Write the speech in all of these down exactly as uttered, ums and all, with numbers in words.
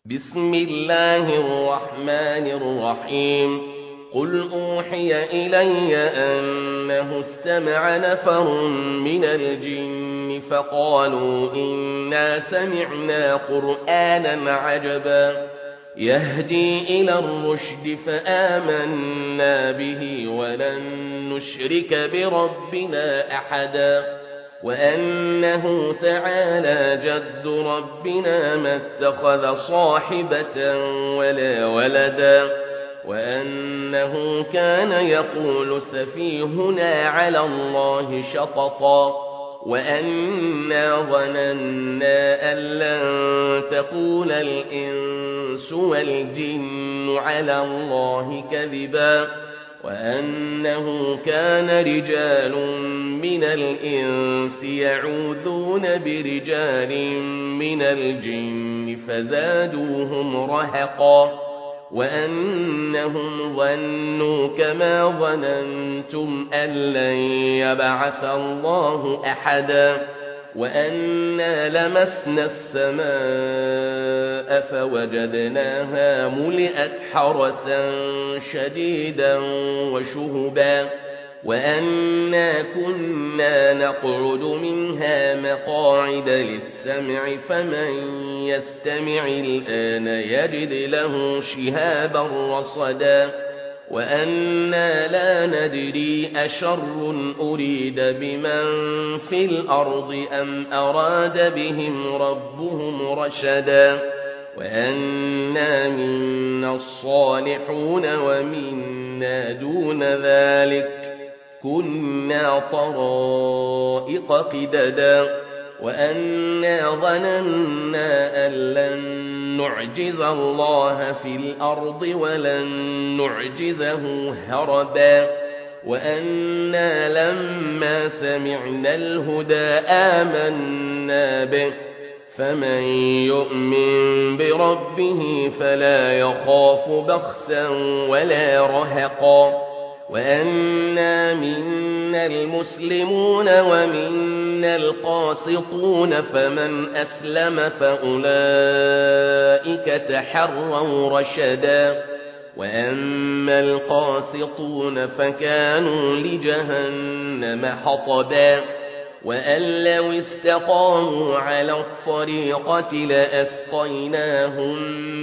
بسم الله الرحمن الرحيم قل أوحي إلي أنه استمع نفر من الجن فقالوا إنا سمعنا قرآنا عجبا يهدي إلى الرشد فآمنا به ولن نشرك بربنا أحدا وأنه تعالى جد ربنا ما اتخذ صاحبة ولا ولدا وأنه كان يقول سفيهنا على الله شططا وأنا ظننا أن لن تقول الإنس والجن على الله كذبا وأنه كان رجال من الإنس يعوذون برجال من الجن فزادوهم رهقا وأنهم ظنوا كما ظننتم أن لن يبعث الله أحدا وأنا لمسنا السماء فوجدناها ملئت حرسا شديدا وشهبا وأنا كنا نقعد منها مقاعد للسمع فمن يستمع الآن يجد له شهابا رصدا وأنا لا ندري أشر أريد بمن في الأرض أم أراد بهم ربهم رشدا وأنا منا الصالحون ومنا دون ذلك كنا طرائق قددا وأنا ظننا أن لن نعجز الله في الأرض ولن نعجزه هربا وأنا لما سمعنا الهدى آمنا به فمن يؤمن بربه فلا يخاف بخسا ولا رهقا وأنا منا المسلمون ومنا القاسطون فمن أسلم فأولئك تحروا رشدا وأما القاسطون فكانوا لجهنم حطبا وأن لو استقاموا على الطريقة لأسقيناهم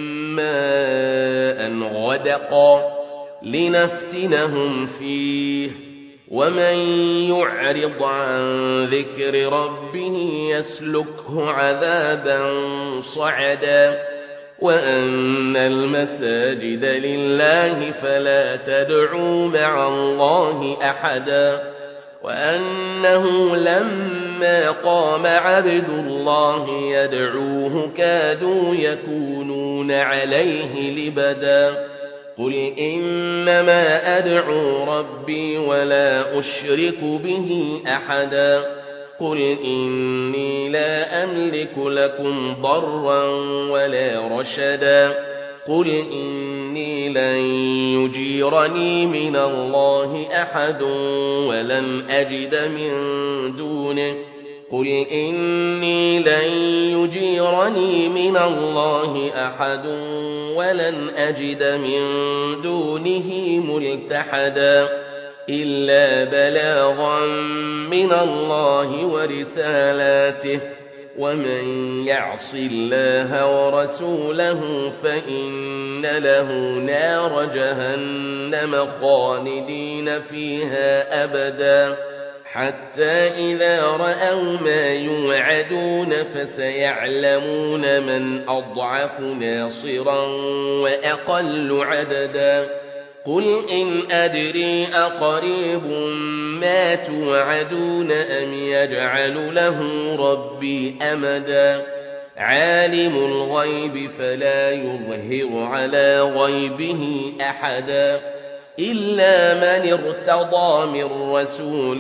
ماء غدقا لنفتنهم فيه ومن يعرض عن ذكر ربه يسلكه عذابا صعدا وأن المساجد لله فلا تدعوا مع الله أحدا وأنه لما قام عبد الله يدعوه كادوا يكونون عليه لبدا قل إنما أدعو ربي ولا أشرك به أحدا قل إني لا أملك لكم ضرا ولا رشدا قل إني لن يجيرني من الله أحد ولن أجد من دونه قل إني لن يجيرني من الله أحد ولن أجد من دونه ملتحدا إلا بلاغا من الله ورسالاته ومن يعص الله ورسوله فإن له نار جهنم خالدين فيها أبدا حتى إذا رأوا ما يوعدون فسيعلمون من أضعف ناصرا وأقل عددا قل إن أدري أقريب ما توعدون أم يجعل له ربي أمدا عالم الغيب فلا يظهر على غيبه أحدا إلا من ارتضى من رسول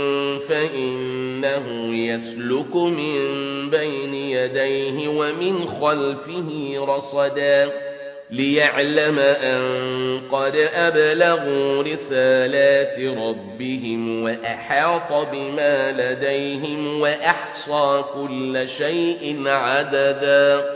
فإنه يسلك من بين يديه ومن خلفه رصدا ليعلم أن قد أبلغوا رسالات ربهم وأحاط بما لديهم وأحصى كل شيء عددا